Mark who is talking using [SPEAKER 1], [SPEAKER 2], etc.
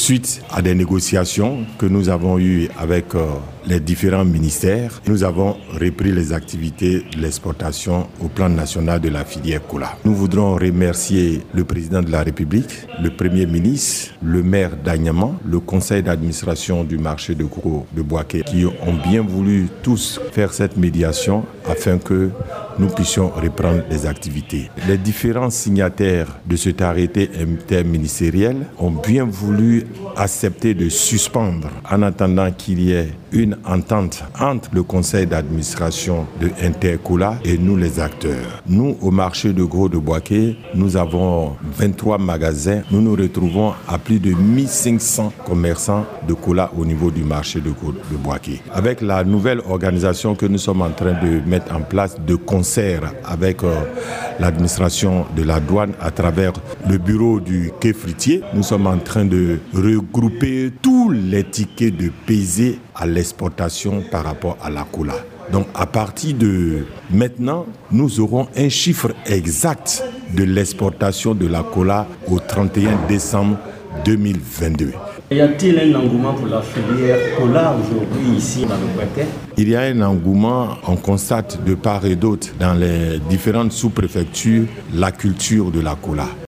[SPEAKER 1] Suite à des négociations que nous avons eues avec les différents ministères, nous avons repris les activités de l'exportation au plan national de la filière cola. Nous voudrons remercier le président de la République, le premier ministre, le maire d'Agnaman, le conseil d'administration du marché de gros de Boaké, qui ont bien voulu tous faire cette médiation afin que nous puissions reprendre les activités. Les différents signataires de cet arrêté interministériel ont bien voulu accepter de suspendre en attendant qu'il y ait une entente entre le conseil d'administration de Intercola et nous les acteurs. Nous, au marché de gros de Boaké, nous avons 23 magasins. Nous nous retrouvons à plus de 1500 commerçants de cola au niveau du marché de gros de Boaké. Avec la nouvelle organisation que nous sommes en train de mettre en place de concert avec l'administration de la douane à travers le bureau du quai fruitier, nous sommes en train de regrouper tous les tickets de pesée à l'exportation par rapport à la cola. Donc à partir de maintenant, nous aurons un chiffre exact de l'exportation de la cola au 31 décembre 2022.
[SPEAKER 2] Y a-t-il un engouement pour la filière cola aujourd'hui ici dans le Boaké?
[SPEAKER 1] Il y a un engouement, on constate de part et d'autre dans les différentes sous-préfectures la culture de la cola.